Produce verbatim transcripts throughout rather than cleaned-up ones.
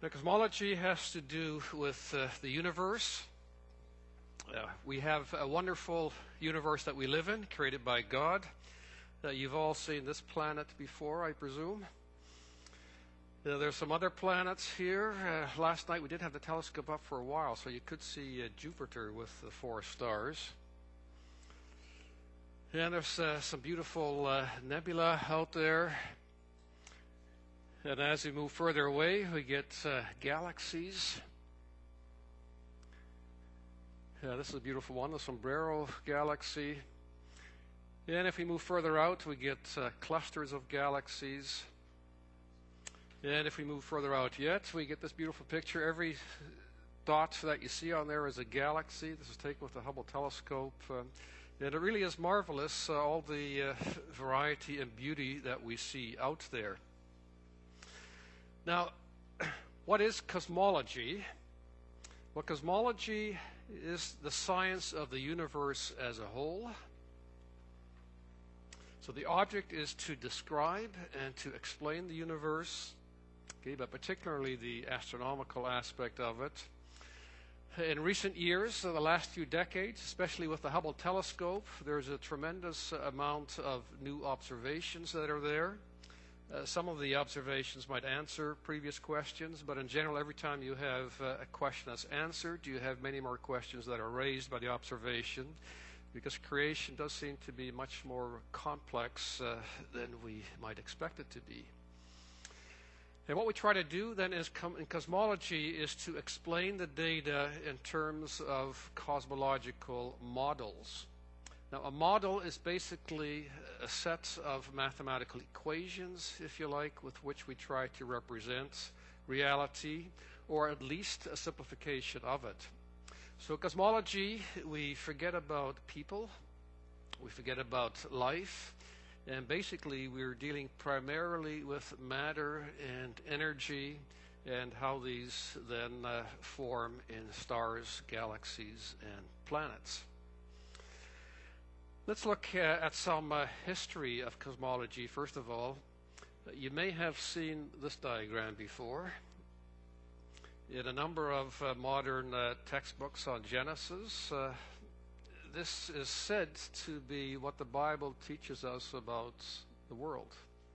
Now, cosmology has to do with uh, the universe. Uh, we have a wonderful universe that we live in, created by God. Uh, you've all seen this planet before, I presume. Uh, there's some other planets here. Uh, last night we did have the telescope up for a while, so you could see uh, Jupiter with the four stars. And there's uh, some beautiful uh, nebula out there. And as we move further away, we get uh, galaxies. Uh, this is a beautiful one, the Sombrero Galaxy. And if we move further out, we get uh, clusters of galaxies. And if we move further out yet, we get this beautiful picture. Every dot that you see on there is a galaxy. This is taken with the Hubble telescope. Um, and it really is marvelous, uh, all the uh, variety and beauty that we see out there. Now, what is cosmology? Well, cosmology is the science of the universe as a whole. So the object is to describe and to explain the universe, okay, but particularly the astronomical aspect of it. In recent years, uh, the last few decades, especially with the Hubble telescope, there's a tremendous amount of new observations that are there. Uh, some of the observations might answer previous questions, but in general, every time you have uh, a question that's answered, you have many more questions that are raised by the observation, because creation does seem to be much more complex uh, than we might expect it to be. And what we try to do then is com- in cosmology is to explain the data in terms of cosmological models. Now, a model is basically a set of mathematical equations, if you like, with which we try to represent reality, or at least a simplification of it. So cosmology, we forget about people, we forget about life, and basically we're dealing primarily with matter and energy and how these then uh, form in stars, galaxies, and planets. Let's look uh, at some uh, history of cosmology, first of all. Uh, you may have seen this diagram before. In a number of uh, modern uh, textbooks on Genesis, uh, this is said to be what the Bible teaches us about the world.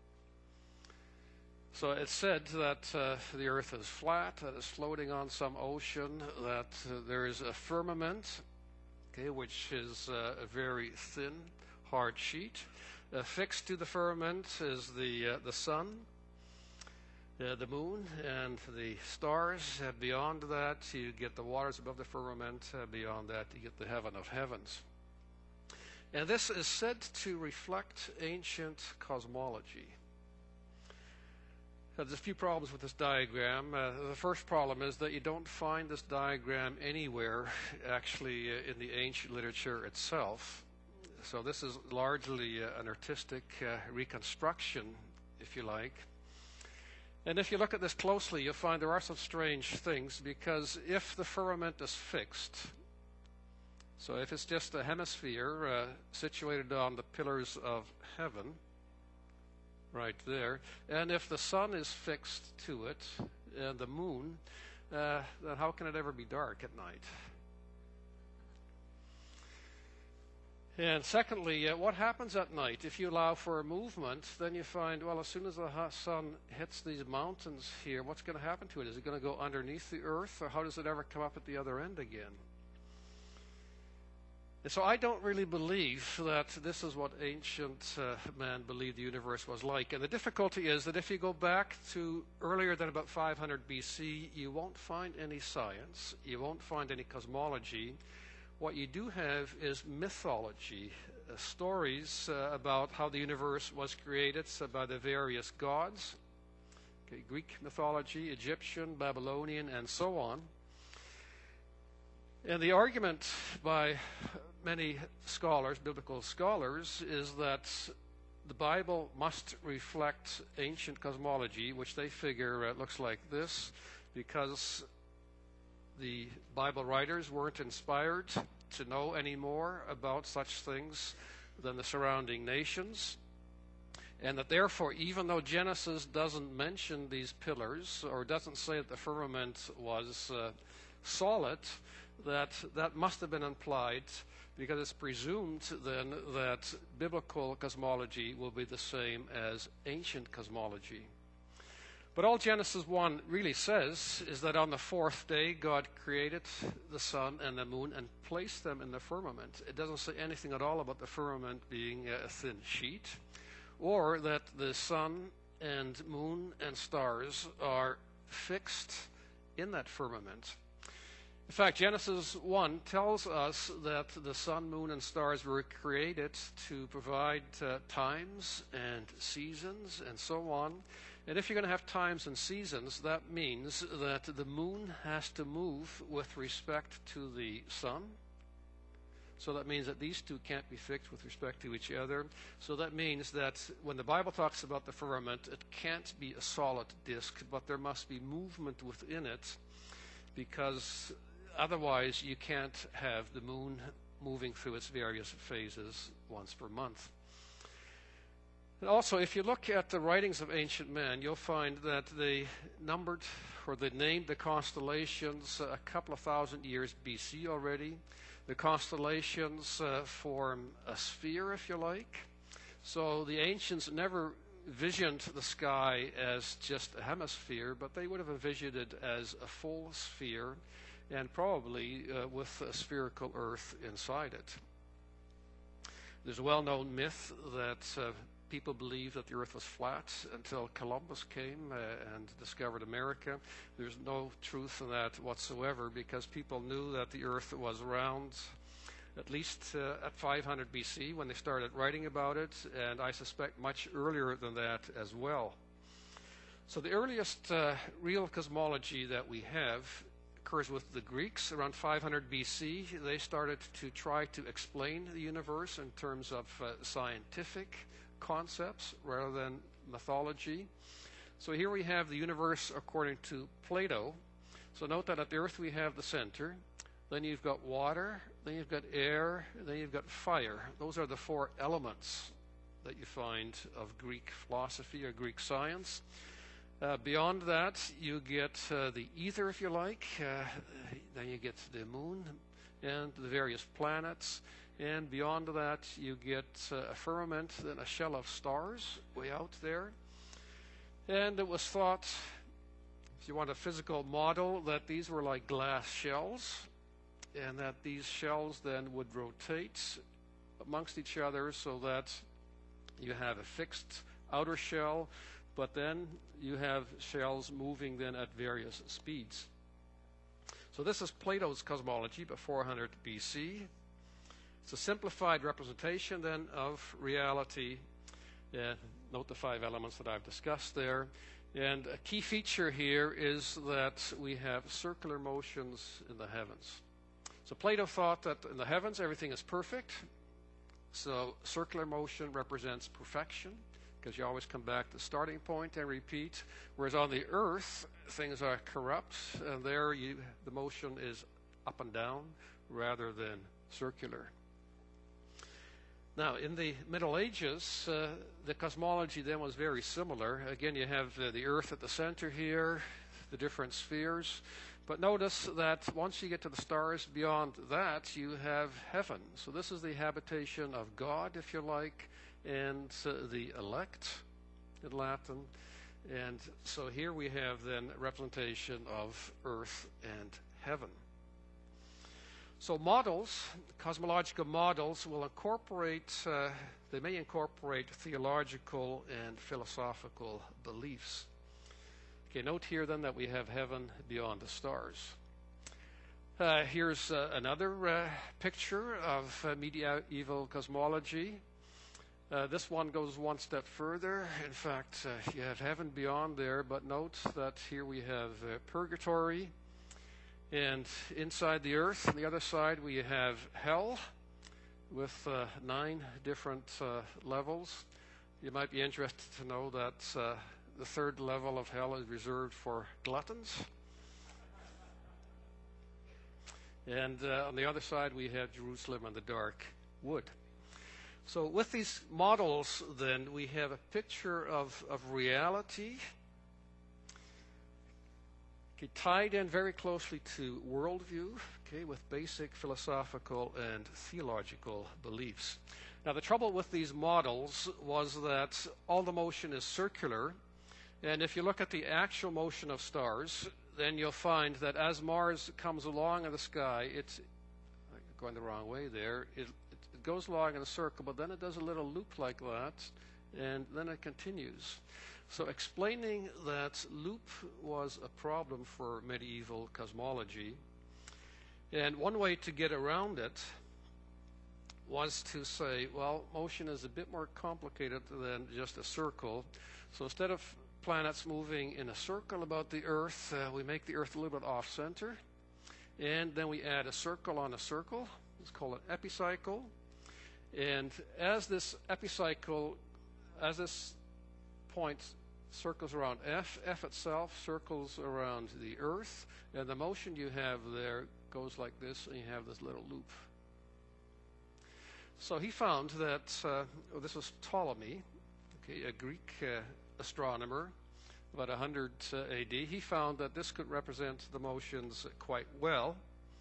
So it's said that uh, the earth is flat, that it's floating on some ocean, that uh, there is a firmament, okay, which is uh, a very thin, hard sheet. Uh, fixed to the firmament is the uh, the sun, uh, the moon, and the stars. Uh, beyond that, you get the waters above the firmament. Uh, beyond that, you get the heaven of heavens. And this is said to reflect ancient cosmology. Uh, there's a few problems with this diagram. Uh, the first problem is that you don't find this diagram anywhere, actually, uh, in the ancient literature itself. So this is largely uh, an artistic uh, reconstruction, if you like. And if you look at this closely, you'll find there are some strange things, because if the firmament is fixed, so if it's just a hemisphere uh, situated on the pillars of heaven, right there, and if the sun is fixed to it, and the moon, uh, then how can it ever be dark at night? And secondly, uh, what happens at night? If you allow for a movement, then you find, well, as soon as the sun hits these mountains here, what's going to happen to it? Is it going to go underneath the earth, or how does it ever come up at the other end again? And so I don't really believe that this is what ancient uh, man believed the universe was like. And the difficulty is that if you go back to earlier than about five hundred B C, you won't find any science, you won't find any cosmology. What you do have is mythology, uh, stories uh, about how the universe was created uh, by the various gods, okay, Greek mythology, Egyptian, Babylonian, and so on. And the argument by many scholars, biblical scholars, is that the Bible must reflect ancient cosmology, which they figure uh, looks like this, because the Bible writers weren't inspired to know any more about such things than the surrounding nations. And that therefore, even though Genesis doesn't mention these pillars, or doesn't say that the firmament was uh, solid, that that must have been implied, because it's presumed then that biblical cosmology will be the same as ancient cosmology. But all Genesis one really says is that on the fourth day God created the sun and the moon and placed them in the firmament. It doesn't say anything at all about the firmament being a thin sheet, or that the sun and moon and stars are fixed in that firmament. In fact, Genesis one tells us that the sun, moon, and stars were created to provide uh, times and seasons and so on. And if you're going to have times and seasons, that means that the moon has to move with respect to the sun. So that means that these two can't be fixed with respect to each other. So that means that when the Bible talks about the firmament, it can't be a solid disk, but there must be movement within it, because otherwise you can't have the moon moving through its various phases once per month. And also, if you look at the writings of ancient men, you'll find that they numbered, or they named the constellations a couple of thousand years B C already. The constellations uh, form a sphere, if you like. So the ancients never visioned the sky as just a hemisphere, but they would have envisioned it as a full sphere, and probably uh, with a spherical earth inside it. There's a well-known myth that uh, people believed that the earth was flat until Columbus came uh, and discovered America. There's no truth in that whatsoever, because people knew that the earth was round at least uh, at five hundred B C when they started writing about it, and I suspect much earlier than that as well. So the earliest uh, real cosmology that we have occurs with the Greeks around five hundred B C. They started to try to explain the universe in terms of uh, scientific concepts rather than mythology. So here we have the universe according to Plato. So note that at the earth we have the center, then you've got water, then you've got air, then you've got fire. Those are the four elements that you find of Greek philosophy or Greek science. Uh, beyond that, you get uh, the ether, if you like. Uh, then you get the moon and the various planets. And beyond that, you get uh, a firmament, then a shell of stars way out there. And it was thought, if you want a physical model, that these were like glass shells, and that these shells then would rotate amongst each other so that you have a fixed outer shell, but then you have shells moving then at various speeds. So this is Plato's cosmology, but four hundred B C. It's a simplified representation then of reality. Uh, note the five elements that I've discussed there. And a key feature here is that we have circular motions in the heavens. So Plato thought that in the heavens everything is perfect. So circular motion represents perfection, because you always come back to the starting point and repeat. Whereas on the earth, things are corrupt, and there you, the motion is up and down rather than circular. Now, in the Middle Ages, uh, the cosmology then was very similar. Again, you have uh, the earth at the center here, the different spheres. But notice that once you get to the stars beyond that, you have heaven. So this is the habitation of God, if you like, and uh, the elect in Latin. And so here we have then a representation of earth and heaven. So models, cosmological models, will incorporate, uh, they may incorporate theological and philosophical beliefs. Okay, note here then that we have heaven beyond the stars. Uh, here's uh, another uh, picture of uh, medieval cosmology. Uh, this one goes one step further. In fact, uh, you have heaven beyond there, but note that here we have uh, purgatory. And inside the earth, on the other side, we have hell with uh, nine different uh, levels. You might be interested to know that uh, the third level of hell is reserved for gluttons. And uh, on the other side, we have Jerusalem and the dark wood. So with these models, then, we have a picture of, of reality, okay, tied in very closely to worldview, okay, with basic philosophical and theological beliefs. Now, the trouble with these models was that all the motion is circular, and if you look at the actual motion of stars, then you'll find that as Mars comes along in the sky, it's going the wrong way there. It, it goes along in a circle, but then it does a little loop like that, and then it continues. So explaining that loop was a problem for medieval cosmology. And one way to get around it was to say, well, motion is a bit more complicated than just a circle. So instead of planets moving in a circle about the Earth, uh, we make the Earth a little bit off-center. And then we add a circle on a circle. It's called an epicycle. And as this epicycle, as this point circles around F, F itself circles around the Earth, and the motion you have there goes like this, and you have this little loop. So he found that, uh, oh, this was Ptolemy, okay, a Greek uh, astronomer, about one hundred uh, A D. He found that this could represent the motions quite well.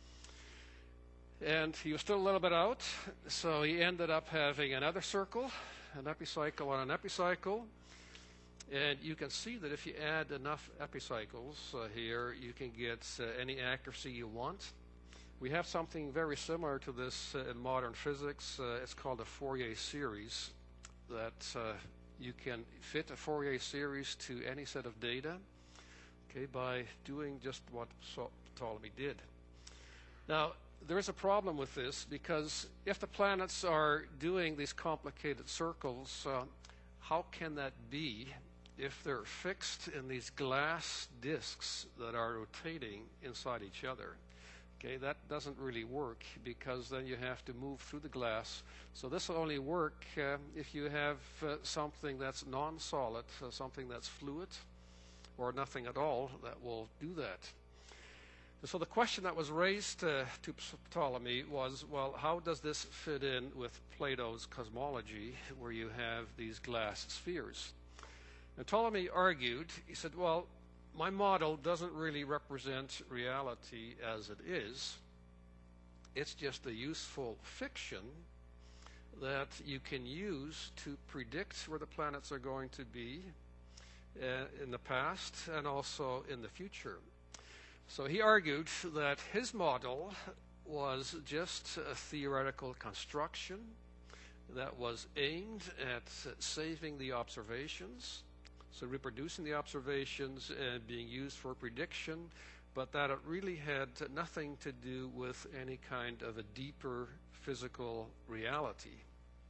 And he was still a little bit out, so he ended up having another circle, an epicycle on an epicycle. And you can see that if you add enough epicycles uh, here, you can get uh, any accuracy you want. We have something very similar to this uh, in modern physics. Uh, it's called a Fourier series, that uh, you can fit a Fourier series to any set of data, okay, by doing just what Ptolemy did. Now, there is a problem with this, because if the planets are doing these complicated circles, uh, how can that be if they're fixed in these glass disks that are rotating inside each other? Okay, that doesn't really work, because then you have to move through the glass. So this will only work uh, if you have uh, something that's non-solid, uh, something that's fluid, or nothing at all that will do that. So the question that was raised uh, to Ptolemy was, well, how does this fit in with Plato's cosmology, where you have these glass spheres? And Ptolemy argued, he said, well, my model doesn't really represent reality as it is. It's just a useful fiction that you can use to predict where the planets are going to be uh, in the past and also in the future. So he argued that his model was just a theoretical construction that was aimed at saving the observations, so reproducing the observations and being used for prediction, but that it really had nothing to do with any kind of a deeper physical reality.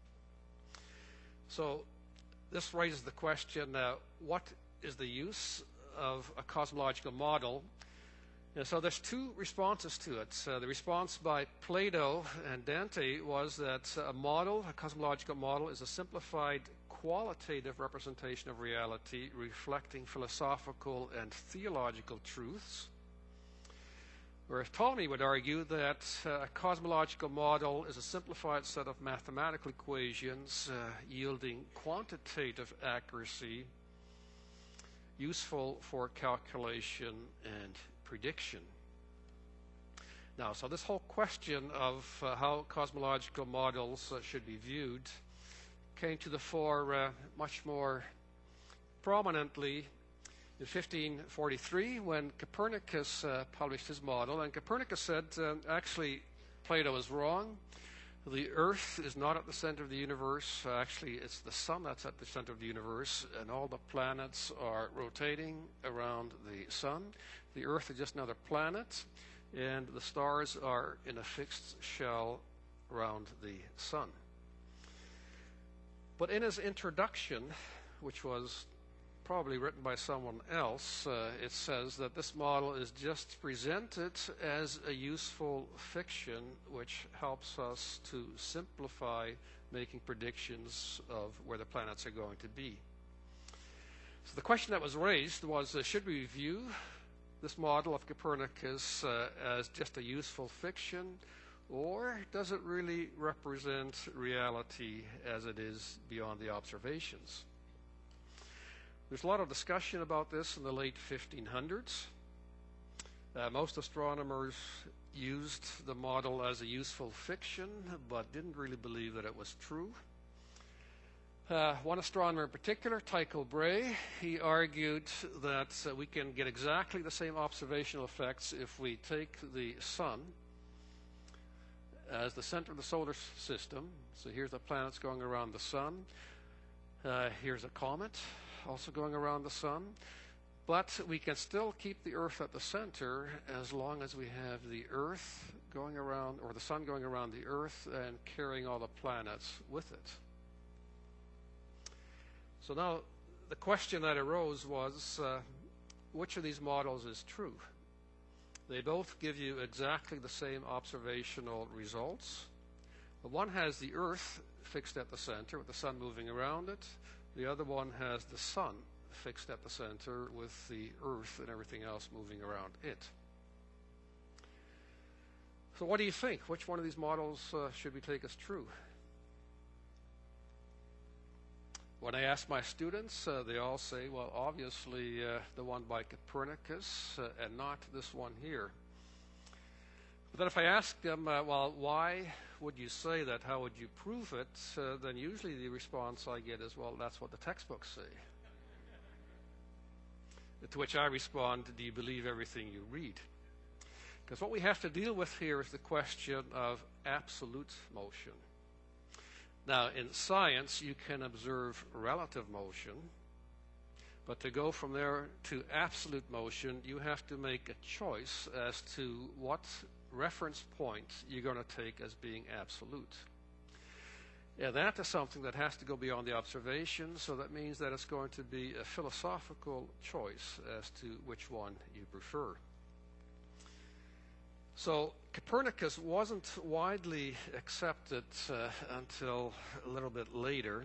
So this raises the question, uh, what is the use of a cosmological model? And so there's two responses to it. Uh, the response by Plato and Dante was that a model, a cosmological model, is a simplified qualitative representation of reality reflecting philosophical and theological truths. Whereas Ptolemy would argue that uh, a cosmological model is a simplified set of mathematical equations uh, yielding quantitative accuracy, useful for calculation and prediction. Now, so this whole question of uh, how cosmological models uh, should be viewed came to the fore uh, much more prominently in fifteen forty-three when Copernicus uh, published his model. And Copernicus said, uh, actually, Plato is wrong. The Earth is not at the center of the universe. Uh, actually, it's the sun that's at the center of the universe, and all the planets are rotating around the sun. The Earth is just another planet, and the stars are in a fixed shell around the sun. But in his introduction, which was probably written by someone else, uh, it says that this model is just presented as a useful fiction which helps us to simplify making predictions of where the planets are going to be. So the question that was raised was, uh, should we view this model of Copernicus uh, as just a useful fiction, Or does it really represent reality as it is beyond the observations? There's a lot of discussion about this in the late fifteen hundreds. Uh, most astronomers used the model as a useful fiction, but didn't really believe that it was true. Uh, one astronomer in particular, Tycho Brahe, he argued that uh, we can get exactly the same observational effects if we take the sun as the center of the solar system. So here's the planets going around the sun. Uh, here's a comet also going around the sun. But we can still keep the Earth at the center as long as we have the Earth going around, or the sun going around the Earth and carrying all the planets with it. So now the question that arose was, uh, which of these models is true? They both give you exactly the same observational results. The one has the Earth fixed at the center with the sun moving around it. The other one has the sun fixed at the center with the Earth and everything else moving around it. So what do you think? Which one of these models uh, should we take as true? When I ask my students, uh, they all say, well, obviously uh, the one by Copernicus uh, and not this one here. But then if I ask them, uh, well, why would you say that? How would you prove it? Uh, then usually the response I get is, well, that's what the textbooks say. To which I respond, do you believe everything you read? Because what we have to deal with here is the question of absolute motion. Now, in science, you can observe relative motion, but to go from there to absolute motion, you have to make a choice as to what reference point you're going to take as being absolute. And that is something that has to go beyond the observation, so that means that it's going to be a philosophical choice as to which one you prefer. So Copernicus wasn't widely accepted uh, until a little bit later.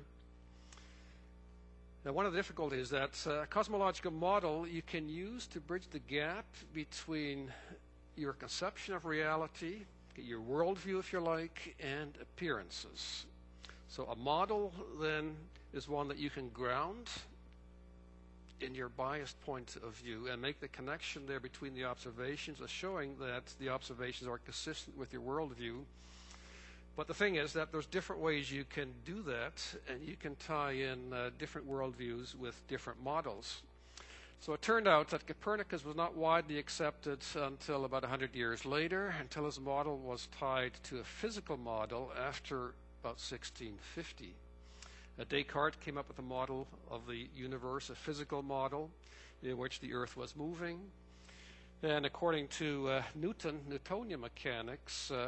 Now, one of the difficulties is that uh, a cosmological model you can use to bridge the gap between your conception of reality, your worldview, if you like, and appearances. So a model, then, is one that you can ground in your biased point of view and make the connection there between the observations as showing that the observations are consistent with your worldview. But the thing is that there's different ways you can do that, and you can tie in uh, different worldviews with different models. So it turned out that Copernicus was not widely accepted until about one hundred years later, until his model was tied to a physical model after about sixteen fifty. Uh, Descartes came up with a model of the universe, a physical model in which the Earth was moving. And according to uh, Newton, Newtonian mechanics, uh,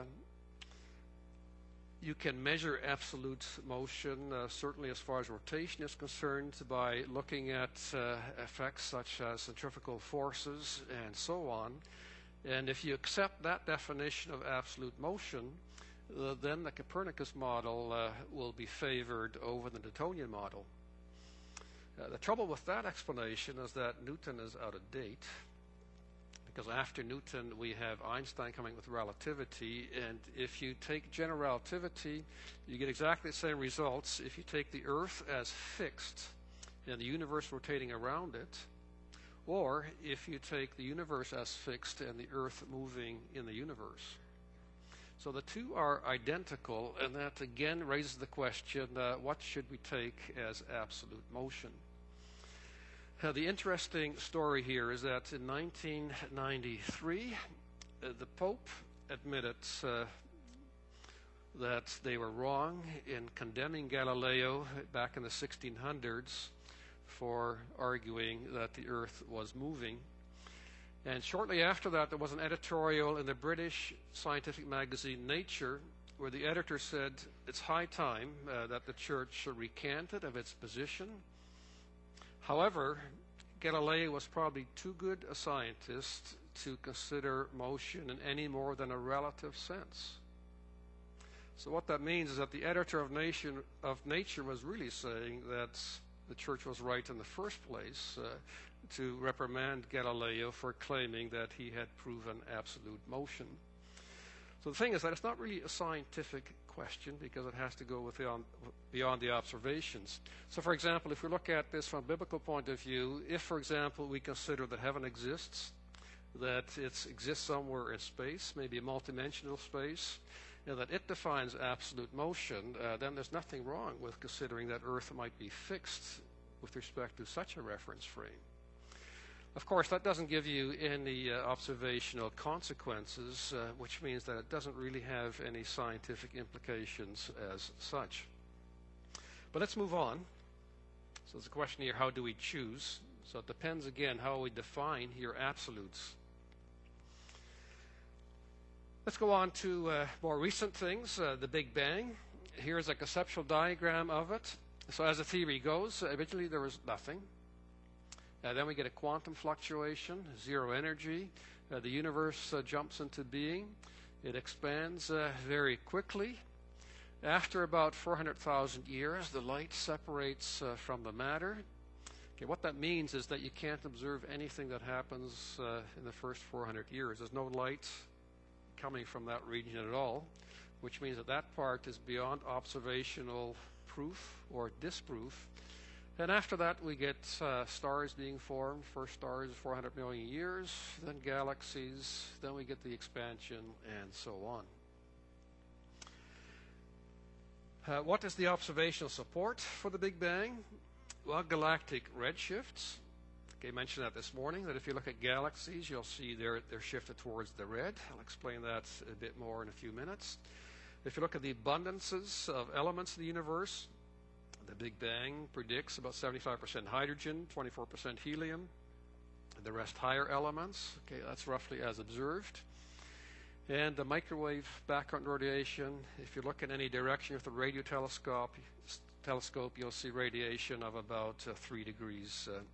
you can measure absolute motion, uh, certainly as far as rotation is concerned, by looking at uh, effects such as centrifugal forces and so on. And if you accept that definition of absolute motion, uh, then the Copernicus model uh, will be favored over the Newtonian model. Uh, the trouble with that explanation is that Newton is out of date, because after Newton we have Einstein coming with relativity, and if you take general relativity, you get exactly the same results if you take the Earth as fixed and the universe rotating around it, or if you take the universe as fixed and the Earth moving in the universe. So the two are identical, and that again raises the question, uh, what should we take as absolute motion? Uh, the interesting story here is that in nineteen ninety-three, uh, the Pope admitted uh, that they were wrong in condemning Galileo back in the sixteen hundreds for arguing that the Earth was moving. And shortly after that, there was an editorial in the British scientific magazine Nature, where the editor said it's high time uh, that the Church recanted of its position. However, Galileo was probably too good a scientist to consider motion in any more than a relative sense. So what that means is that the editor of, Nation, of Nature was really saying that the Church was right in the first place uh, to reprimand Galileo for claiming that he had proven absolute motion. So the thing is that it's not really a scientific question because it has to go with beyond, beyond the observations. So for example, if we look at this from a biblical point of view, if for example we consider that heaven exists, that it exists somewhere in space, maybe a multidimensional space, and that it defines absolute motion, uh, then there's nothing wrong with considering that Earth might be fixed with respect to such a reference frame. Of course, that doesn't give you any uh, observational consequences, uh, which means that it doesn't really have any scientific implications as such. But let's move on. So there's a question here, how do we choose? So it depends, again, how we define your absolutes. Let's go on to uh, more recent things, uh, the Big Bang. Here's a conceptual diagram of it. So as the theory goes, uh, originally there was nothing. Uh, then we get a quantum fluctuation, zero energy. Uh, the universe uh, jumps into being. It expands uh, very quickly. After about four hundred thousand years, the light separates uh, from the matter. Okay, what that means is that you can't observe anything that happens uh, in the first four hundred years. There's no light coming from that region at all, which means that that part is beyond observational proof or disproof. And after that, we get uh, stars being formed. First stars, four hundred million years, then galaxies, then we get the expansion, and so on. Uh, what is the observational support for the Big Bang? Well, galactic redshifts. Okay, I mentioned that this morning, that if you look at galaxies, you'll see they're, they're shifted towards the red. I'll explain that a bit more in a few minutes. If you look at the abundances of elements in the universe, the Big Bang predicts about seventy-five percent hydrogen, twenty-four percent helium, the rest higher elements. Okay, that's roughly as observed. And the microwave background radiation, if you look in any direction with the radio telescope, telescope you'll see radiation of about uh, three degrees uh,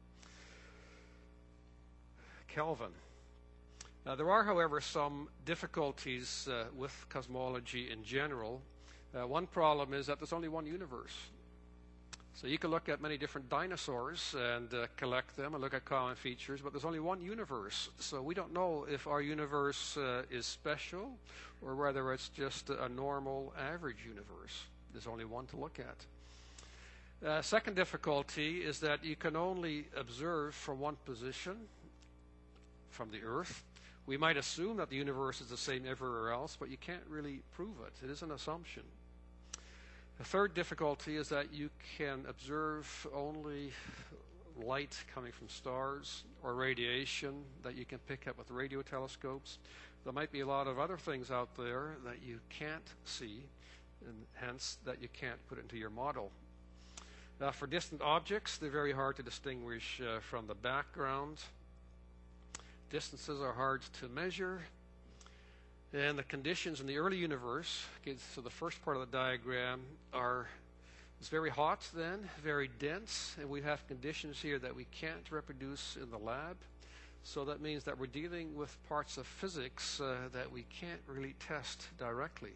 Kelvin. Now, there are, however, some difficulties uh, with cosmology in general. Uh, one problem is that there's only one universe. So you can look at many different dinosaurs and uh, collect them and look at common features, but there's only one universe. So we don't know if our universe uh, is special or whether it's just a normal, average universe. There's only one to look at. Uh, second difficulty is that you can only observe from one position, from the Earth. We might assume that the universe is the same everywhere else, but you can't really prove it. It is an assumption. The third difficulty is that you can observe only light coming from stars or radiation that you can pick up with radio telescopes. There might be a lot of other things out there that you can't see, and hence that you can't put into your model. Now, for distant objects, they're very hard to distinguish uh, from the background. Distances are hard to measure. And the conditions in the early universe, okay, so the first part of the diagram are, it's very hot then, very dense, and we have conditions here that we can't reproduce in the lab. So that means that we're dealing with parts of physics uh, that we can't really test directly.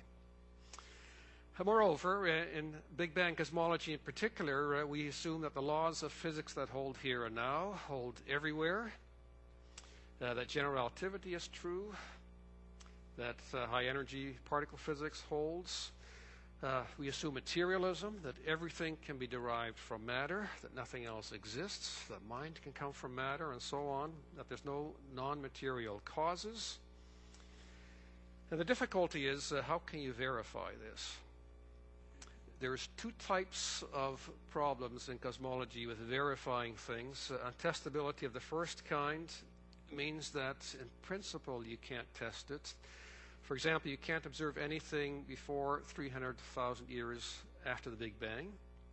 Moreover, uh, in Big Bang cosmology in particular, uh, we assume that the laws of physics that hold here and now hold everywhere, uh, that general relativity is true, that uh, high-energy particle physics holds. Uh, we assume materialism, that everything can be derived from matter, that nothing else exists, that mind can come from matter, and so on, that there's no non-material causes. And the difficulty is, uh, how can you verify this? There's two types of problems in cosmology with verifying things. Uh, untestability of the first kind means that, in principle, you can't test it. For example, you can't observe anything before three hundred thousand years after the Big Bang.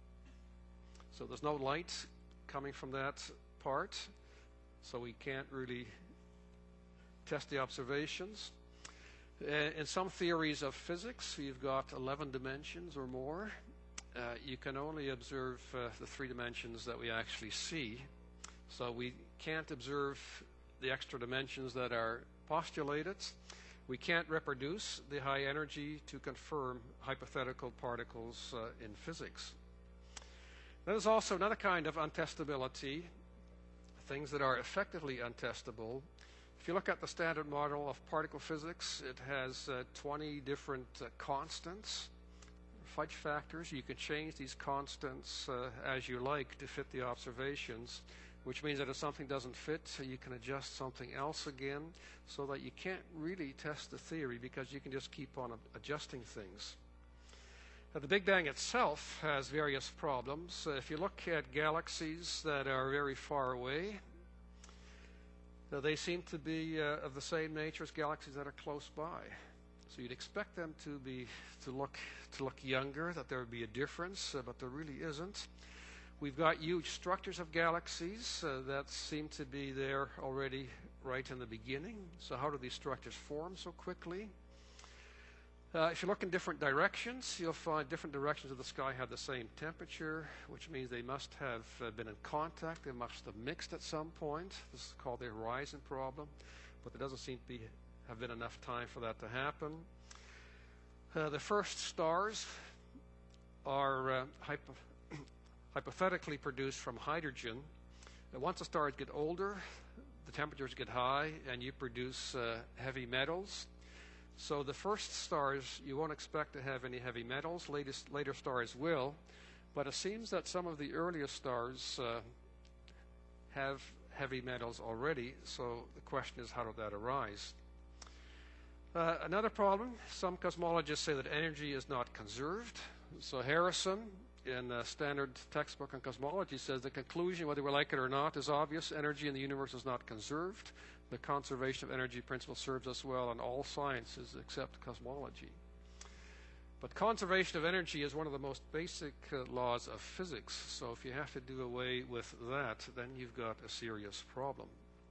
So there's no light coming from that part, so we can't really test the observations. Uh, in some theories of physics, you've got eleven dimensions or more. Uh, you can only observe uh, the three dimensions that we actually see. So we can't observe the extra dimensions that are postulated. We can't reproduce the high energy to confirm hypothetical particles uh, in physics. There's also another kind of untestability, things that are effectively untestable. If you look at the standard model of particle physics, it has uh, twenty different uh, constants, fudge factors. You can change these constants uh, as you like to fit the observations, which means that if something doesn't fit, you can adjust something else again, so that you can't really test the theory because you can just keep on adjusting things. Now, the Big Bang itself has various problems. Uh, if you look at galaxies that are very far away, uh, they seem to be uh, of the same nature as galaxies that are close by. So you'd expect them to be to look to look younger, that there would be a difference, uh, but there really isn't. We've got huge structures of galaxies uh, that seem to be there already right in the beginning. So how do these structures form so quickly? Uh, if you look in different directions, you'll find different directions of the sky have the same temperature, which means they must have uh, been in contact. They must have mixed at some point. This is called the horizon problem, but there doesn't seem to be have been enough time for that to happen. Uh, the first stars are uh, hypo hypothetically produced from hydrogen. Uh, once the stars get older, the temperatures get high, and you produce uh, heavy metals. So the first stars, you won't expect to have any heavy metals. Latest, later stars will. But it seems that some of the earliest stars uh, have heavy metals already. So the question is, how did that arise? Uh, another problem, some cosmologists say that energy is not conserved. So Harrison, in a standard textbook on cosmology, says the conclusion, whether we like it or not, is obvious. Energy in the universe is not conserved. The conservation of energy principle serves us well in all sciences except cosmology. But conservation of energy is one of the most basic uh, laws of physics. So if you have to do away with that, then you've got a serious problem.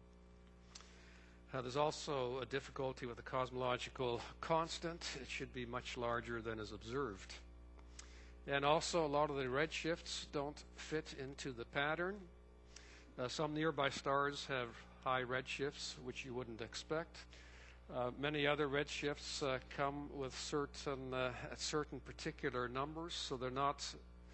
Uh, there's also a difficulty with the cosmological constant. It should be much larger than is observed. And also, a lot of the redshifts don't fit into the pattern. Uh, some nearby stars have high redshifts, which you wouldn't expect. Uh, many other redshifts uh, come with certain uh, at certain particular numbers, so they're not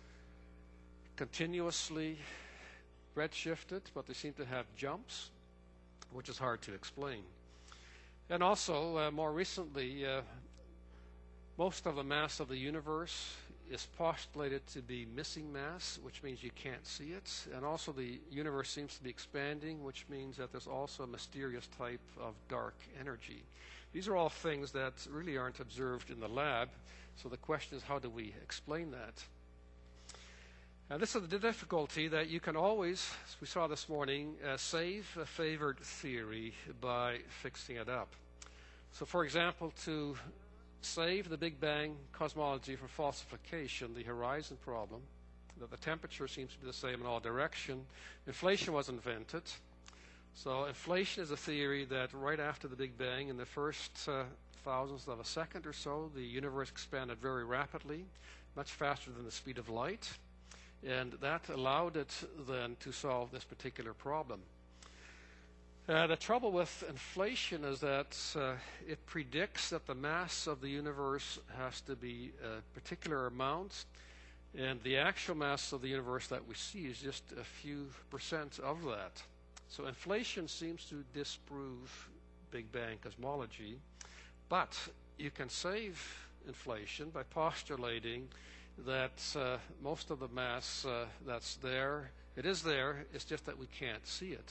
continuously redshifted, but they seem to have jumps, which is hard to explain. And also, uh, more recently, uh, most of the mass of the universe is postulated to be missing mass, which means you can't see it. And also the universe seems to be expanding, which means that there's also a mysterious type of dark energy. These are all things that really aren't observed in the lab. So the question is, how do we explain that? Now, this is the difficulty, that you can always, as we saw this morning, uh, save a favored theory by fixing it up. So, for example, to save the Big Bang cosmology from falsification, the horizon problem, that the temperature seems to be the same in all directions, inflation was invented. So inflation is a theory that right after the Big Bang, in the first uh, thousandths of a second or so, the universe expanded very rapidly, much faster than the speed of light. And that allowed it then to solve this particular problem. Uh, the trouble with inflation is that uh, it predicts that the mass of the universe has to be a particular amount, and the actual mass of the universe that we see is just a few percent of that. So inflation seems to disprove Big Bang cosmology, but you can save inflation by postulating that uh, most of the mass uh, that's there, it is there, it's just that we can't see it.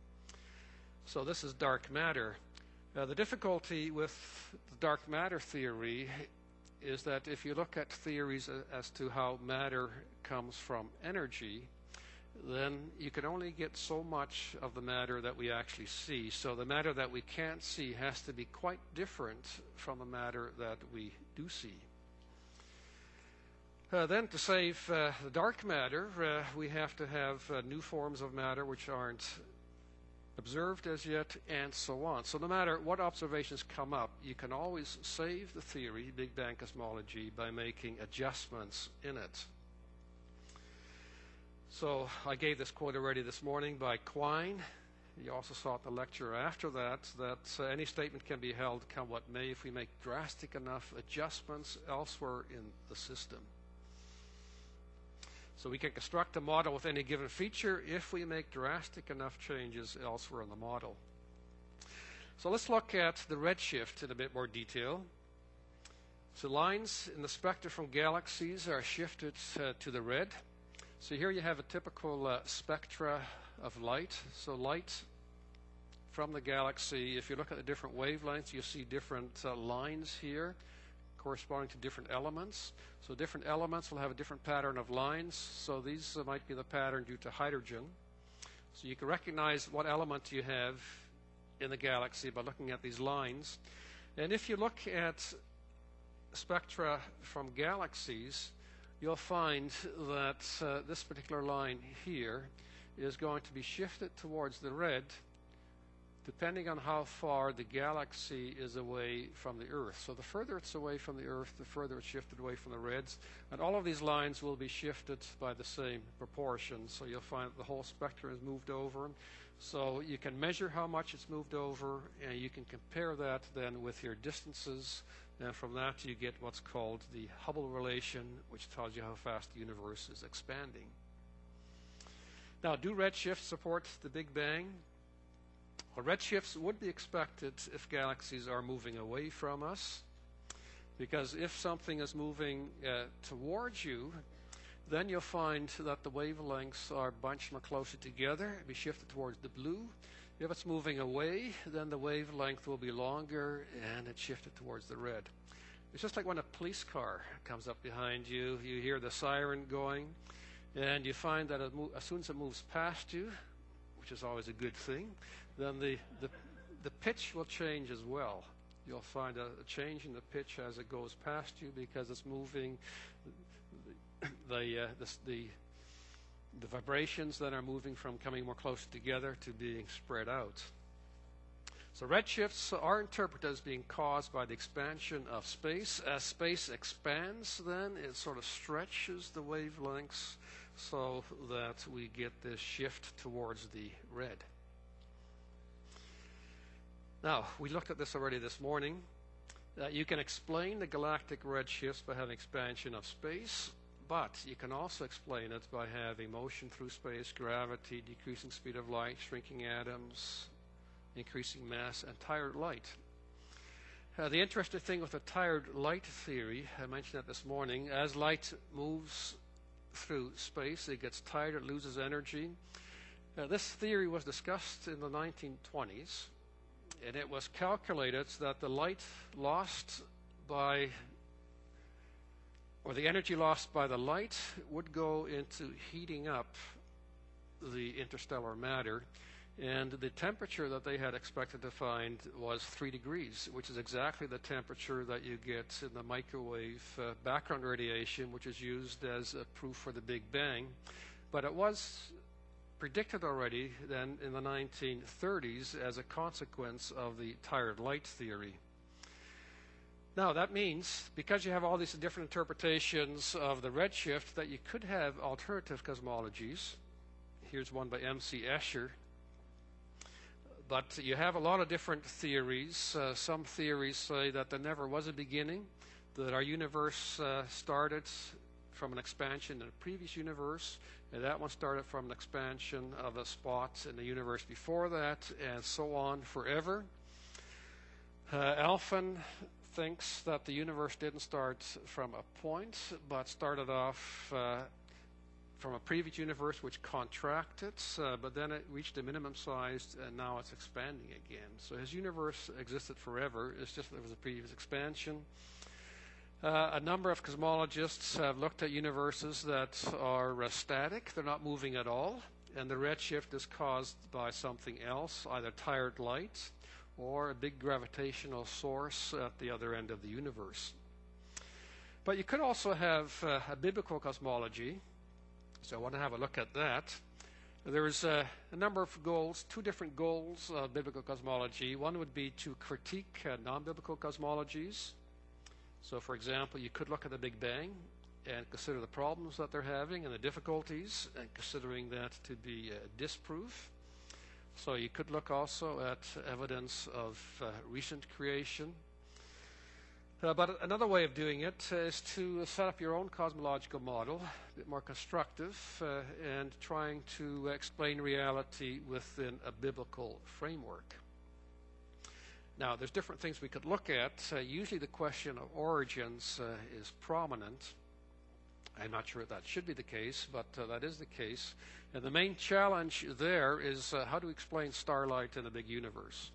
So this is dark matter. Uh, the difficulty with the dark matter theory is that if you look at theories as to how matter comes from energy, then you can only get so much of the matter that we actually see. So the matter that we can't see has to be quite different from the matter that we do see. Uh, then to save uh, the dark matter, uh, we have to have uh, new forms of matter which aren't observed as yet, and so on. So no matter what observations come up, you can always save the theory, Big Bang cosmology, by making adjustments in it. So I gave this quote already this morning by Quine. You also saw at the lecture after that, that uh, any statement can be held, come what may, if we make drastic enough adjustments elsewhere in the system. So we can construct a model with any given feature if we make drastic enough changes elsewhere in the model. So let's look at the redshift in a bit more detail. So lines in the spectra from galaxies are shifted uh, to the red. So here you have a typical uh, spectra of light. So light from the galaxy, if you look at the different wavelengths, you see different uh, lines here corresponding to different elements. So different elements will have a different pattern of lines. So these uh, might be the pattern due to hydrogen. So you can recognize what element you have in the galaxy by looking at these lines. And if you look at spectra from galaxies, you'll find that uh, this particular line here is going to be shifted towards the red depending on how far the galaxy is away from the Earth. So the further it's away from the Earth, the further it's shifted away from the reds. And all of these lines will be shifted by the same proportion. So you'll find that the whole spectrum is moved over. So you can measure how much it's moved over, and you can compare that then with your distances. And from that you get what's called the Hubble relation, which tells you how fast the universe is expanding. Now, do redshifts support the Big Bang? Well, redshifts would be expected if galaxies are moving away from us, because if something is moving uh, towards you, then you'll find that the wavelengths are bunched more closer together, be shifted towards the blue. If it's moving away, then the wavelength will be longer and it's shifted towards the red. It's just like when a police car comes up behind you, you hear the siren going, and you find that as soon as it moves past you, which is always a good thing, then the, the, the pitch will change as well. You'll find a, a change in the pitch as it goes past you because it's moving, the, the, uh, the, the, the vibrations that are moving from coming more close together to being spread out. So redshifts are interpreted as being caused by the expansion of space. As space expands, then it sort of stretches the wavelengths so that we get this shift towards the red. Now, we looked at this already this morning. Uh, you can explain the galactic redshifts by having expansion of space, but you can also explain it by having motion through space, gravity, decreasing speed of light, shrinking atoms, increasing mass, and tired light. Uh, the interesting thing with the tired light theory, I mentioned that this morning, as light moves through space, it gets tired, it loses energy. Uh, this theory was discussed in the nineteen twenties, and it was calculated that the light lost by, or the energy lost by the light would go into heating up the interstellar matter. And the temperature that they had expected to find was three degrees, which is exactly the temperature that you get in the microwave uh, background radiation, which is used as a proof for the Big Bang. But it was predicted already then in the nineteen thirties as a consequence of the tired light theory. Now, that means, because you have all these different interpretations of the redshift, that you could have alternative cosmologies. Here's one by M C Escher. But you have a lot of different theories. Uh, some theories say that there never was a beginning, that our universe uh, started from an expansion in a previous universe, and that one started from an expansion of a spot in the universe before that, and so on forever. Uh, Alphen thinks that the universe didn't start from a point, but started off uh, from a previous universe which contracted, uh, but then it reached a minimum size, and now it's expanding again. So his universe existed forever. It's just that there was a previous expansion. Uh, a number of cosmologists have looked at universes that are uh, static. They're not moving at all, and the redshift is caused by something else, either tired light or a big gravitational source at the other end of the universe. But you could also have uh, a biblical cosmology. So I want to have a look at that. There's uh, a number of goals, two different goals of biblical cosmology. One would be to critique uh, non-biblical cosmologies. So, for example, you could look at the Big Bang and consider the problems that they're having and the difficulties, and considering that to be a disproof. So you could look also at evidence of uh, recent creation. Uh, but another way of doing it is to set up your own cosmological model, a bit more constructive, uh, and trying to explain reality within a biblical framework. Now, there's different things we could look at. Uh, usually the question of origins uh, is prominent. I'm not sure that should be the case, but uh, that is the case. And the main challenge there is uh, how to explain starlight in a big universe.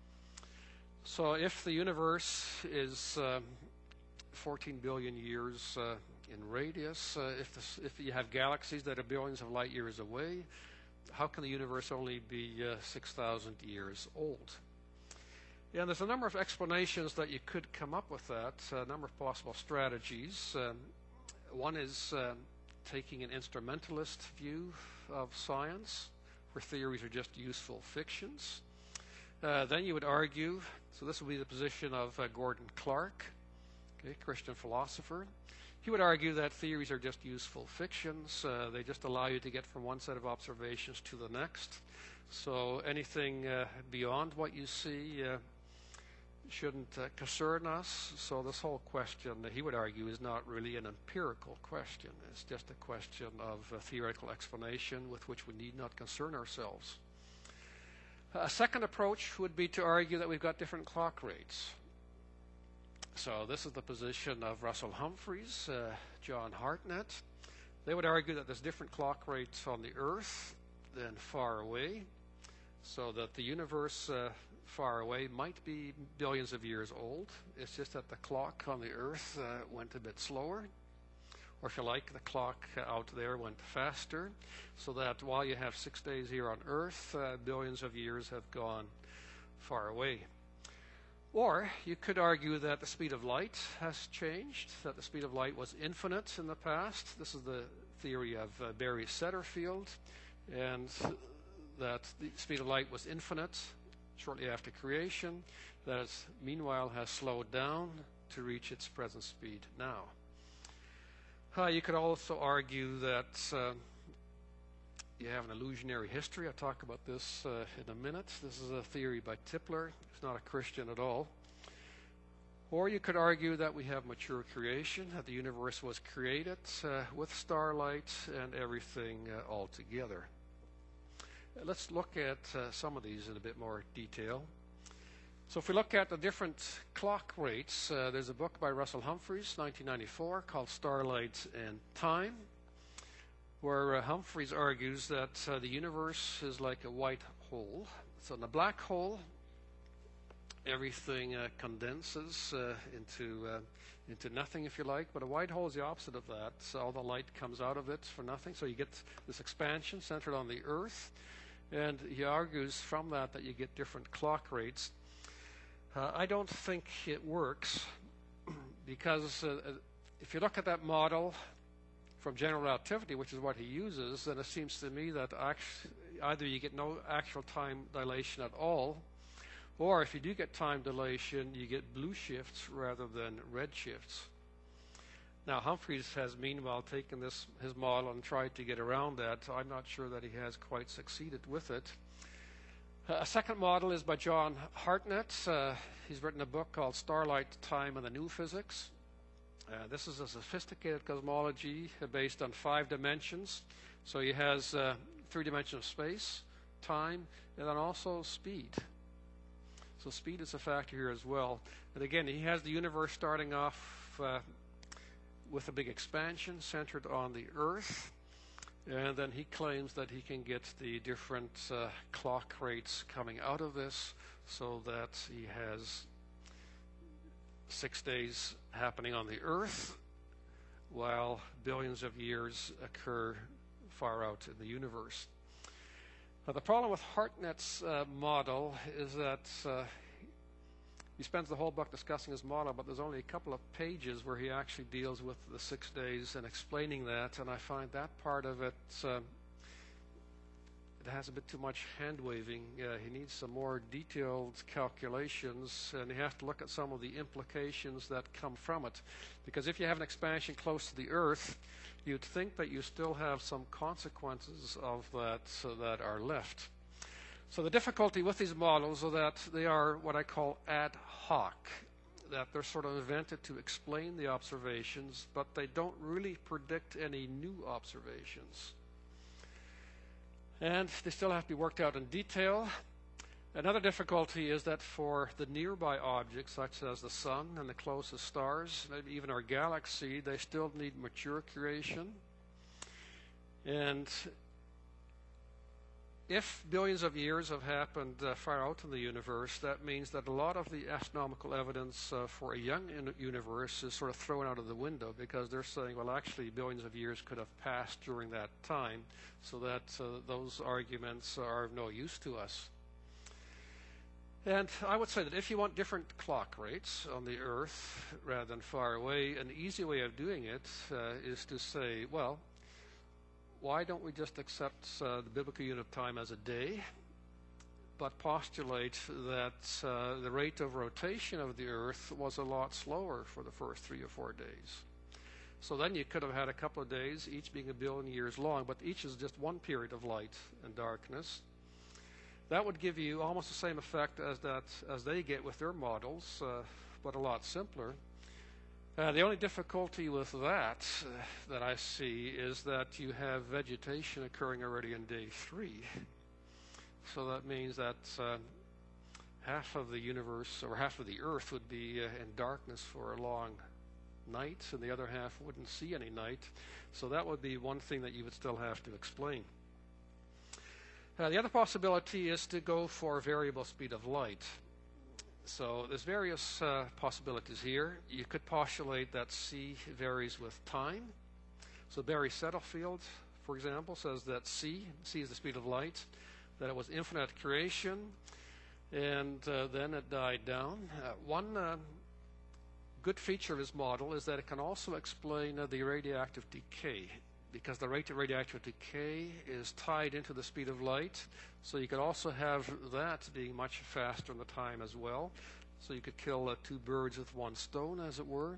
So if the universe is um, fourteen billion years uh, in radius, uh, if, this, if you have galaxies that are billions of light years away, how can the universe only be uh, six thousand years old? Yeah, and there's a number of explanations that you could come up with that, a number of possible strategies. Um, one is uh, taking an instrumentalist view of science, where theories are just useful fictions. Uh, then you would argue, so this would be the position of uh, Gordon Clark, okay, Christian philosopher. He would argue that theories are just useful fictions. Uh, they just allow you to get from one set of observations to the next. So anything uh, beyond what you see uh, shouldn't uh, concern us. So this whole question, uh, he would argue, is not really an empirical question. It's just a question of uh, theoretical explanation with which we need not concern ourselves. A second approach would be to argue that we've got different clock rates. So this is the position of Russell Humphreys, uh, John Hartnett. They would argue that there's different clock rates on the Earth than far away, so that the universe uh, far away might be billions of years old. It's just that the clock on the Earth uh, went a bit slower. Or if you like, the clock out there went faster, so that while you have six days here on Earth, uh, billions of years have gone far away. Or you could argue that the speed of light has changed, that the speed of light was infinite in the past. This is the theory of uh, Barry Setterfield, and that the speed of light was infinite shortly after creation, that it meanwhile has slowed down to reach its present speed now. Uh, you could also argue that uh, you have an illusionary history. I'll talk about this uh, in a minute. This is a theory by Tipler. He's not a Christian at all. Or you could argue that we have mature creation, that the universe was created uh, with starlight and everything uh, all together. Uh, let's look at uh, some of these in a bit more detail. So if we look at the different clock rates, uh, there's a book by Russell Humphreys, nineteen ninety-four, called Starlight and Time, where uh, Humphreys argues that uh, the universe is like a white hole. So in a black hole, everything uh, condenses uh, into uh, into nothing, if you like. But a white hole is the opposite of that. So all the light comes out of it for nothing. So you get this expansion centered on the Earth. And he argues from that that you get different clock rates. Uh, I don't think it works because uh, if you look at that model from general relativity, which is what he uses, then it seems to me that actually either you get no actual time dilation at all, or if you do get time dilation, you get blue shifts rather than red shifts. Now, Humphreys has meanwhile taken this his model and tried to get around that. I'm not sure that he has quite succeeded with it. Uh, a second model is by John Hartnett. Uh, he's written a book called Starlight, Time, and the New Physics. Uh, this is a sophisticated cosmology uh, based on five dimensions. So he has uh, three dimensions of space, time, and then also speed. So speed is a factor here as well. And again, he has the universe starting off uh, with a big expansion centered on the Earth. And then he claims that he can get the different uh, clock rates coming out of this so that he has six days happening on the Earth while billions of years occur far out in the universe. Now, the problem with Hartnett's uh, model is that uh, he spends the whole book discussing his model, but there's only a couple of pages where he actually deals with the six days and explaining that, and I find that part of it, uh, it has a bit too much hand-waving. Uh, he needs some more detailed calculations, and you have to look at some of the implications that come from it. Because if you have an expansion close to the Earth, you'd think that you still have some consequences of that uh, that are left. So the difficulty with these models is that they are what I call ad hoc, that they're sort of invented to explain the observations, but they don't really predict any new observations. And they still have to be worked out in detail. Another difficulty is that for the nearby objects, such as the sun and the closest stars, maybe even our galaxy, they still need mature creation. And if billions of years have happened uh, far out in the universe, that means that a lot of the astronomical evidence uh, for a young universe is sort of thrown out of the window, because they're saying, well, actually, billions of years could have passed during that time, so that uh, those arguments are of no use to us. And I would say that if you want different clock rates on the Earth rather than far away, an easy way of doing it uh, is to say, well, why don't we just accept uh, the biblical unit of time as a day, but postulate that uh, the rate of rotation of the Earth was a lot slower for the first three or four days. So then you could have had a couple of days, each being a billion years long, but each is just one period of light and darkness. That would give you almost the same effect as that as they get with their models, uh, but a lot simpler. Uh, the only difficulty with that uh, that I see is that you have vegetation occurring already in day three. So that means that uh, half of the universe, or half of the Earth, would be uh, in darkness for a long night, and the other half wouldn't see any night. So that would be one thing that you would still have to explain. Uh, the other possibility is to go for variable speed of light. So there's various uh, possibilities here. You could postulate that c varies with time. So Barry Setterfield, for example, says that c, c is the speed of light, that it was infinite creation, and uh, then it died down. Uh, one uh, good feature of his model is that it can also explain uh, the radioactive decay, because the rate of radioactive decay is tied into the speed of light. So you could also have that being much faster in the time as well. So you could kill uh, two birds with one stone, as it were.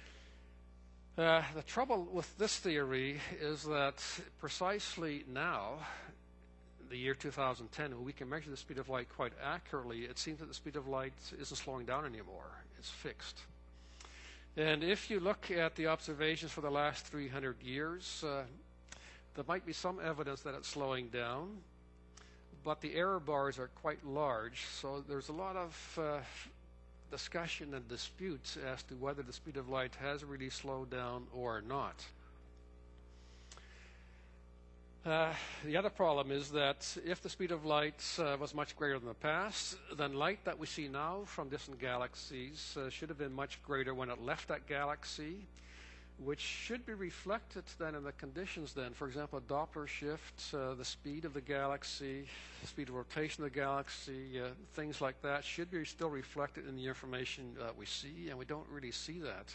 Uh, the trouble with this theory is that precisely now, the year two thousand ten, when we can measure the speed of light quite accurately, it seems that the speed of light isn't slowing down anymore. It's fixed. And if you look at the observations for the last three hundred years, uh, there might be some evidence that it's slowing down, but the error bars are quite large, so there's a lot of uh, discussion and disputes as to whether the speed of light has really slowed down or not. Uh, the other problem is that if the speed of light uh, was much greater in the past, then light that we see now from distant galaxies uh, should have been much greater when it left that galaxy, which should be reflected then in the conditions then. For example, a Doppler shift, uh, the speed of the galaxy, the speed of rotation of the galaxy, uh, things like that should be still reflected in the information that we see, and we don't really see that.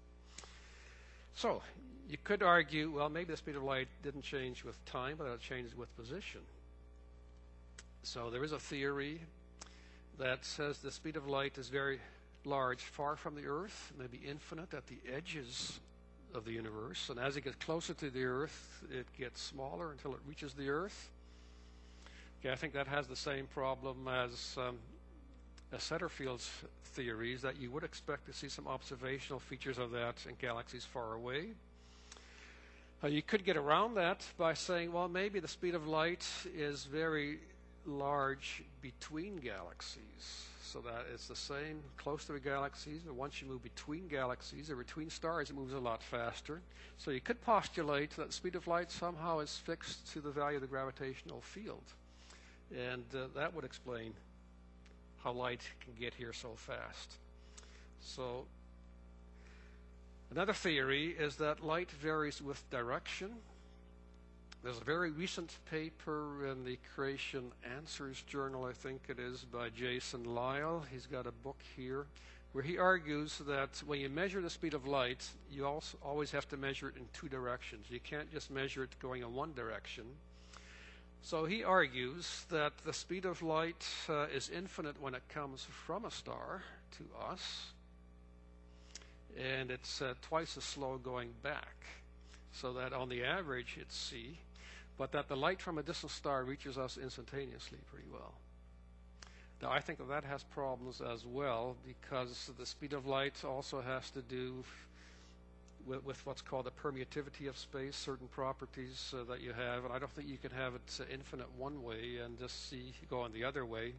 So you could argue, well, maybe the speed of light didn't change with time, but it changed with position. So there is a theory that says the speed of light is very large far from the Earth, maybe infinite at the edges of the universe. And as it gets closer to the Earth, it gets smaller until it reaches the Earth. Okay, I think that has the same problem as, um, as Setterfield's theories, that you would expect to see some observational features of that in galaxies far away. Uh, you could get around that by saying, well, maybe the speed of light is very large between galaxies, so that it's the same close to the galaxies, but once you move between galaxies or between stars, it moves a lot faster. So you could postulate that the speed of light somehow is fixed to the value of the gravitational field, and uh, that would explain how light can get here so fast. So another theory is that light varies with direction. There's a very recent paper in the Creation Answers journal, I think it is, by Jason Lisle. He's got a book here where he argues that when you measure the speed of light, you also always have to measure it in two directions. You can't just measure it going in one direction. So he argues that the speed of light uh, is infinite when it comes from a star to us, and it's uh, twice as slow going back, so that on the average it's c, but that the light from a distant star reaches us instantaneously pretty well. Now I think that that has problems as well, because the speed of light also has to do with, with what's called the permeativity of space, certain properties uh, that you have, and I don't think you can have it uh, infinite one way and just see go on the other way.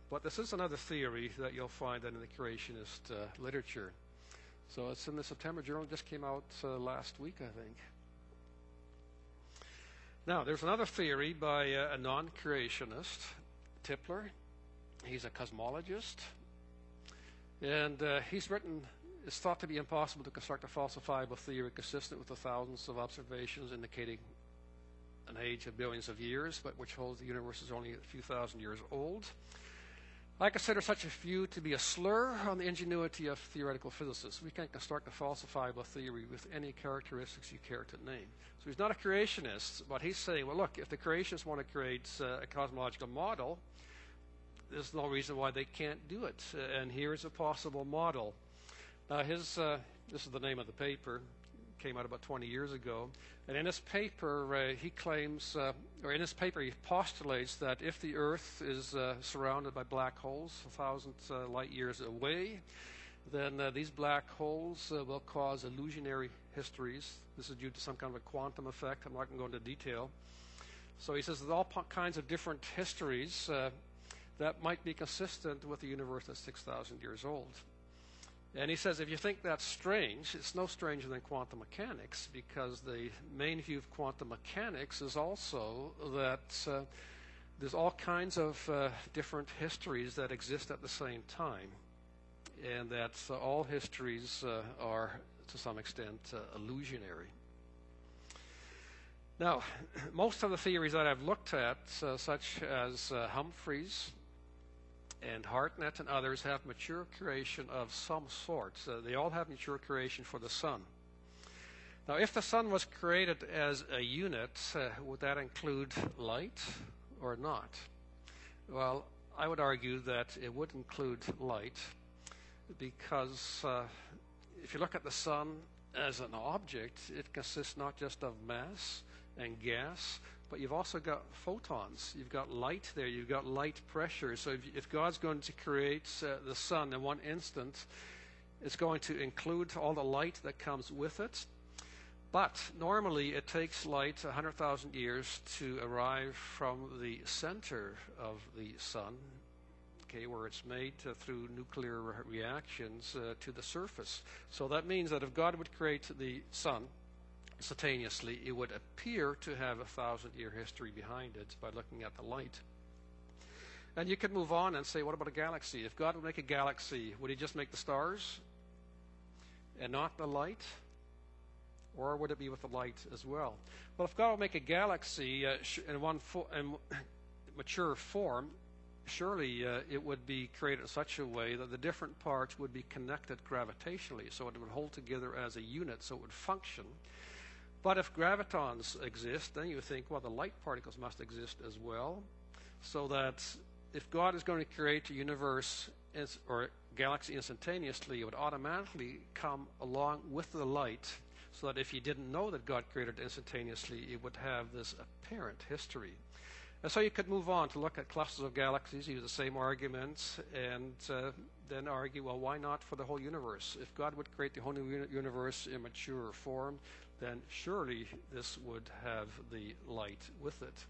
But this is another theory that you'll find in the creationist uh, literature. So it's in the September Journal. It just came out uh, last week, I think. Now, there's another theory by uh, a non-creationist, Tipler. He's a cosmologist. And uh, he's written, it's thought to be impossible to construct a falsifiable theory consistent with the thousands of observations indicating an age of billions of years, but which holds the universe is only a few thousand years old. I consider such a view to be a slur on the ingenuity of theoretical physicists. We can't construct a falsifiable theory with any characteristics you care to name. So he's not a creationist, but he's saying, well, look, if the creationists want to create uh, a cosmological model, there's no reason why they can't do it. Uh, and here's a possible model. Now, his, uh, this is the name of the paper. Came out about twenty years ago. And in his paper, uh, he claims, uh, or in his paper, he postulates that if the Earth is uh, surrounded by black holes a thousand uh, light years away, then uh, these black holes uh, will cause illusionary histories. This is due to some kind of a quantum effect. I'm not going to go into detail. So he says there's all p- kinds of different histories uh, that might be consistent with a universe that's six thousand years old. And he says, if you think that's strange, it's no stranger than quantum mechanics, because the main view of quantum mechanics is also that uh, there's all kinds of uh, different histories that exist at the same time, and that uh, all histories uh, are, to some extent, uh, illusionary. Now, most of the theories that I've looked at, uh, such as uh, Humphreys, and Hartnett and others, have mature creation of some sort. Uh, they all have mature creation for the sun. Now, if the sun was created as a unit, uh, would that include light or not? Well, I would argue that it would include light, because uh, if you look at the sun as an object, it consists not just of mass and gas, but you've also got photons. You've got light there. You've got light pressure. So if, if God's going to create uh, the sun in one instant, it's going to include all the light that comes with it. But normally it takes light one hundred thousand years to arrive from the center of the sun, okay, where it's made uh, through nuclear re- reactions uh, to the surface. So that means that if God would create the sun instantaneously, it would appear to have a thousand-year history behind it by looking at the light. And you could move on and say, what about a galaxy? If God would make a galaxy, would he just make the stars and not the light? Or would it be with the light as well? Well, if God would make a galaxy uh, in one fo- in mature form, surely uh, it would be created in such a way that the different parts would be connected gravitationally, so it would hold together as a unit, so it would function. But if gravitons exist, then you think, well, the light particles must exist as well, so that if God is going to create a universe or a galaxy instantaneously, it would automatically come along with the light, so that if you didn't know that God created it instantaneously, it would have this apparent history. And so you could move on to look at clusters of galaxies, use the same arguments, and uh, then argue, well, why not for the whole universe? If God would create the whole new universe in mature form, then surely this would have the light with it.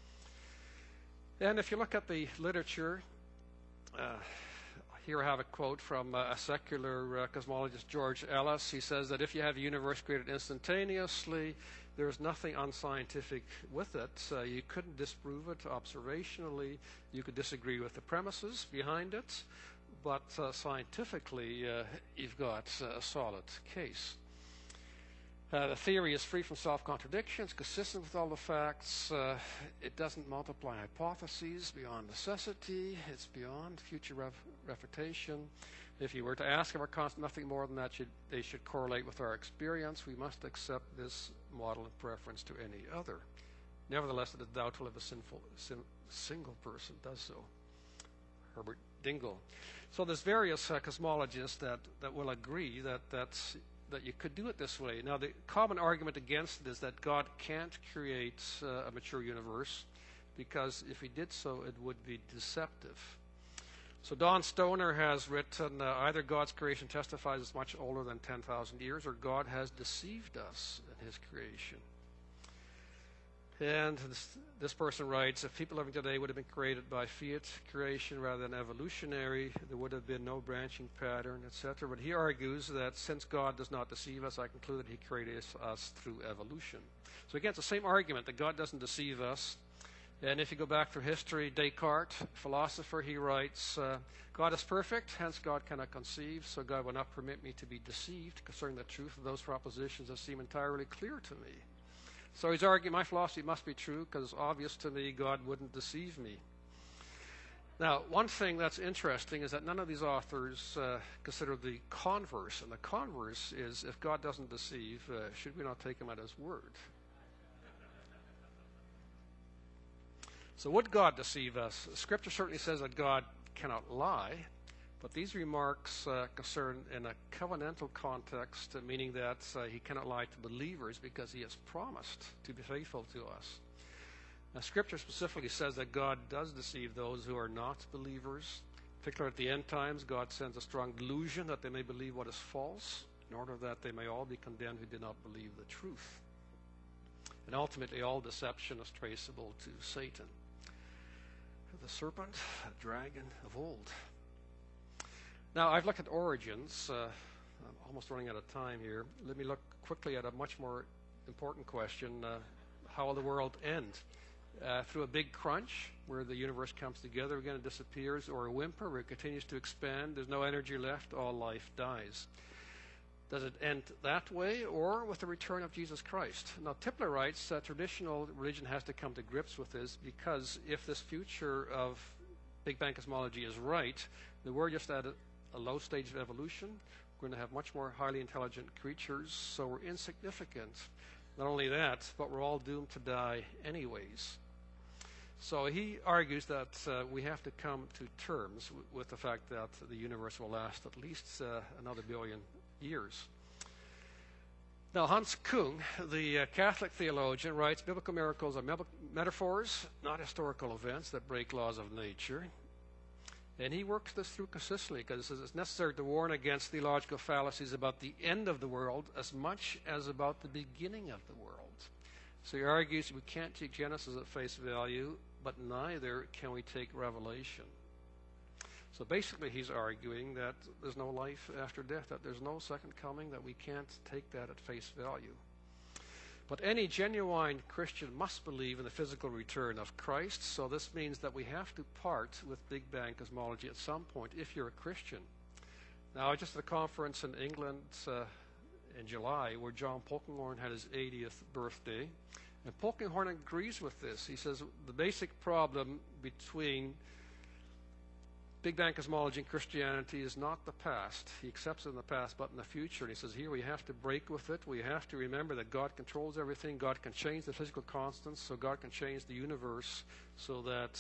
And if you look at the literature, uh, here I have a quote from uh, a secular uh, cosmologist, George Ellis. He says that if you have a universe created instantaneously, there's nothing unscientific with it. Uh, you couldn't disprove it observationally. You could disagree with the premises behind it, but uh, scientifically, uh, you've got uh, a solid case. Uh, the theory is free from self-contradiction. It's consistent with all the facts. Uh, it doesn't multiply hypotheses beyond necessity. It's beyond future ref- refutation. If you were to ask of our constant, nothing more than that should, they should correlate with our experience. We must accept this model in preference to any other. Nevertheless, it is doubtful if a sinful, sin, single person does so. Herbert Dingle. So there's various uh, cosmologists that, that will agree that that's that you could do it this way. Now, the common argument against it is that God can't create uh, a mature universe, because if he did so, it would be deceptive. So Don Stoner has written, uh, either God's creation testifies as much older than ten thousand years, or God has deceived us in his creation. And this, this person writes, if people living today would have been created by fiat creation rather than evolutionary, there would have been no branching pattern, et cetera. But he argues that since God does not deceive us, I conclude that he created us through evolution. So again, it's the same argument that God doesn't deceive us. And if you go back through history, Descartes, philosopher, he writes, uh, God is perfect, hence God cannot conceive, so God will not permit me to be deceived concerning the truth of those propositions that seem entirely clear to me. So he's arguing my philosophy must be true because it's obvious to me God wouldn't deceive me. Now, one thing that's interesting is that none of these authors uh, consider the converse. And the converse is if God doesn't deceive, uh, should we not take him at his word? So would God deceive us? Scripture certainly says that God cannot lie. But these remarks uh, concern in a covenantal context, uh, meaning that uh, he cannot lie to believers because he has promised to be faithful to us. Now, Scripture specifically says that God does deceive those who are not believers. Particularly at the end times, God sends a strong delusion that they may believe what is false, in order that they may all be condemned who did not believe the truth. And ultimately, all deception is traceable to Satan, the serpent, the dragon of old. Now, I've looked at origins. Uh, I'm almost running out of time here. Let me look quickly at a much more important question. Uh, how will the world end? Uh, through a big crunch, where the universe comes together, again it disappears, or a whimper, where it continues to expand, there's no energy left, all life dies. Does it end that way, or with the return of Jesus Christ? Now, Tipler writes that traditional religion has to come to grips with this, because if this future of Big Bang cosmology is right, then we're just at a a low stage of evolution. We're going to have much more highly intelligent creatures, so we're insignificant. Not only that, but we're all doomed to die anyways. So he argues that uh, we have to come to terms w- with the fact that the universe will last at least uh, another billion years. Now, Hans Kung, the uh, Catholic theologian, writes, biblical miracles are me- metaphors, not historical events that break laws of nature. And he works this through consistently because he says it's necessary to warn against theological fallacies about the end of the world as much as about the beginning of the world. So he argues we can't take Genesis at face value, but neither can we take Revelation. So basically he's arguing that there's no life after death, that there's no second coming, that we can't take that at face value. But any genuine Christian must believe in the physical return of Christ, so this means that we have to part with Big Bang cosmology at some point if you're a Christian. Now, I was just at a conference in England uh, in July where John Polkinghorne had his eightieth birthday, and Polkinghorne agrees with this. He says the basic problem between Big Bang cosmology and Christianity is not the past. He accepts it in the past, but in the future. And he says here we have to break with it. We have to remember that God controls everything. God can change the physical constants, so God can change the universe so that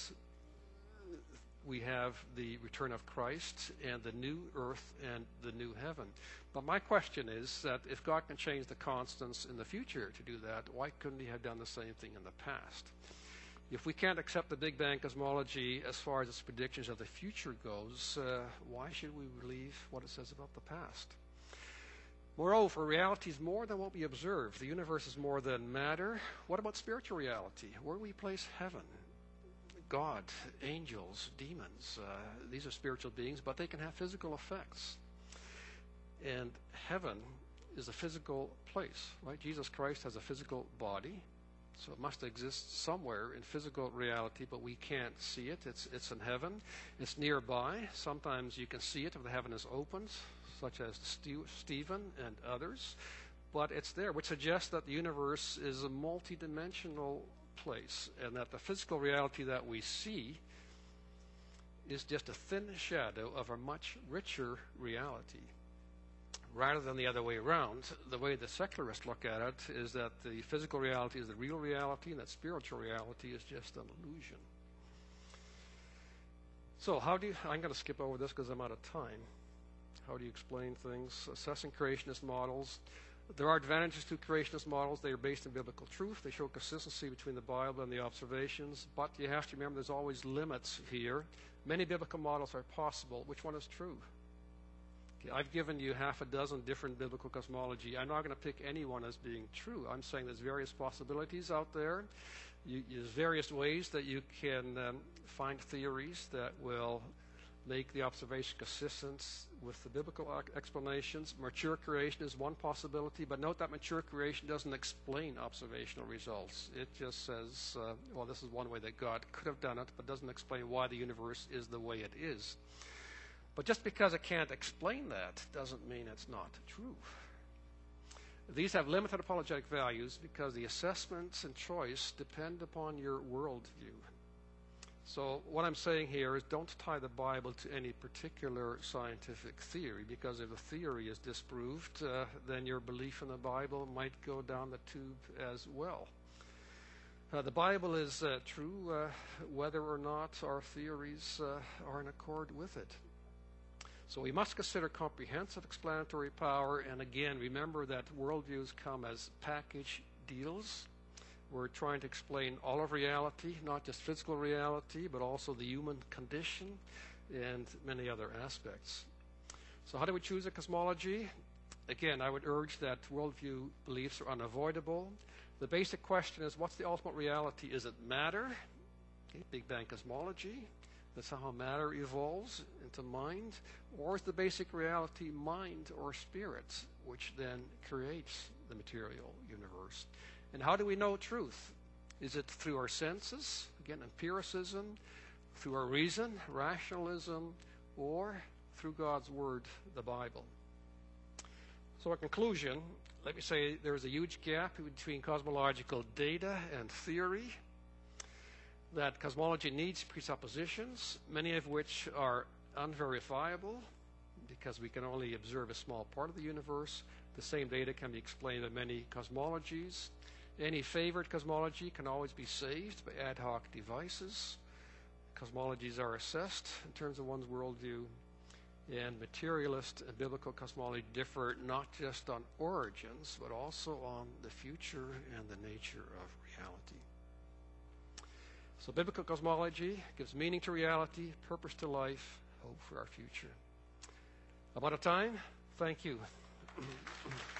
we have the return of Christ and the new earth and the new heaven. But my question is that if God can change the constants in the future to do that, why couldn't he have done the same thing in the past? If we can't accept the Big Bang cosmology as far as its predictions of the future goes, uh, why should we believe what it says about the past? Moreover, reality is more than what we observe. The universe is more than matter. What about spiritual reality? Where do we place heaven? God, angels, demons. Uh, these are spiritual beings, but they can have physical effects. And heaven is a physical place, right? Jesus Christ has a physical body. So it must exist somewhere in physical reality, but we can't see it. It's it's in heaven. It's nearby. Sometimes you can see it if the heaven is opened, such as Stephen and others. But it's there, which suggests that the universe is a multidimensional place, and that the physical reality that we see is just a thin shadow of a much richer reality. Rather than the other way around, the way the secularists look at it is that the physical reality is the real reality and that spiritual reality is just an illusion. So how do you, I'm going to skip over this because I'm out of time. How do you explain things? Assessing creationist models. There are advantages to creationist models. They are based in biblical truth. They show consistency between the Bible and the observations. But you have to remember there's always limits here. Many biblical models are possible. Which one is true? Okay, I've given you half a dozen different biblical cosmology. I'm not going to pick any one as being true. I'm saying there's various possibilities out there. You, there's various ways that you can um, find theories that will make the observation consistent with the biblical explanations. Mature creation is one possibility, but note that mature creation doesn't explain observational results. It just says, uh, well, this is one way that God could have done it, but doesn't explain why the universe is the way it is. But just because it can't explain that doesn't mean it's not true. These have limited apologetic values because the assessments and choice depend upon your worldview. So what I'm saying here is don't tie the Bible to any particular scientific theory, because if a theory is disproved, uh, then your belief in the Bible might go down the tube as well. Uh, the Bible is uh, true uh, whether or not our theories uh, are in accord with it. So we must consider comprehensive explanatory power, and again, remember that worldviews come as package deals. We're trying to explain all of reality, not just physical reality, but also the human condition and many other aspects. So how do we choose a cosmology? Again, I would urge that worldview beliefs are unavoidable. The basic question is, what's the ultimate reality? Is it matter? Okay, Big Bang cosmology. That's how matter evolves into mind. Or is the basic reality mind or spirit, which then creates the material universe? And how do we know truth? Is it through our senses, again, empiricism, through our reason, rationalism, or through God's Word, the Bible? So in conclusion, let me say there is a huge gap between cosmological data and theory, that cosmology needs presuppositions, many of which are unverifiable because we can only observe a small part of the universe. The same data can be explained in many cosmologies. Any favored cosmology can always be saved by ad hoc devices. Cosmologies are assessed in terms of one's worldview, and materialist and biblical cosmology differ not just on origins, but also on the future and the nature of reality. So biblical cosmology gives meaning to reality, purpose to life, hope for our future. I'm out of time. Thank you.